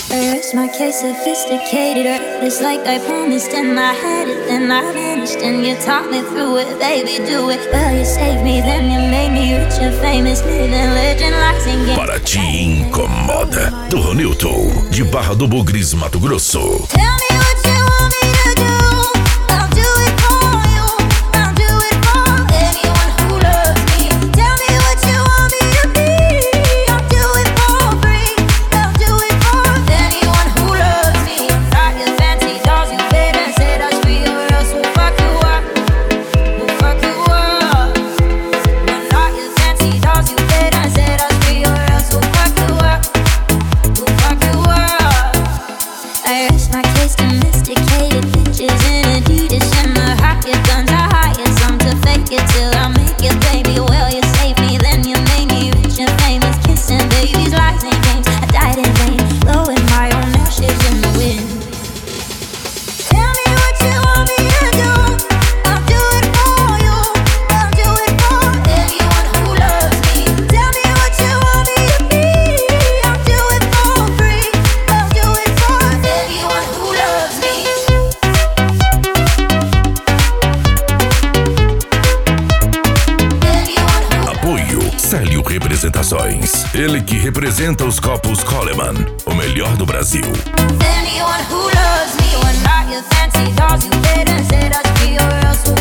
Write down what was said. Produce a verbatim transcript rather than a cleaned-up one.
It's my case, sophisticated. It's like I promised and I had it, then I vanished and you taught me through it, baby, do it. Well, you saved me, then you made me rich and famous, living legend like singing. Para Te Incomoda, do Ronilton, de Barra do Bugres, Mato Grosso. Tell me what you want me to do, I'll do it for you, I'll do it for anyone who loves me. Tell me what you want me to be, I'll do it for free, I'll do it for anyone who loves me. Not your fancy dolls you paid and said I was free, or else we'll fuck you up, we'll fuck you up. We're not your fancy dolls you paid and said I was free, or else we'll fuck you up, we'll fuck you up. I rest my case, domesticated bitches in Adidas and the hocket guns. I hire some to fake it till I make it, baby. Well, you saved me, then you made me rich and famous, kissing babies, lies and games. I died in vain, blowing my own ashes in the wind. Tell me what you want me to do, I'll do it for you, I'll do it for anyone who loves me. Tell me what you want me to be, I'll do it for free, I'll do it for anyone who loves me. Apoio Célio Representações. Ele que representa os copos Coleman, o melhor do Brasil. Anyone who loves me, we're not your fancy dolls you paid and said I'd be, or else we'll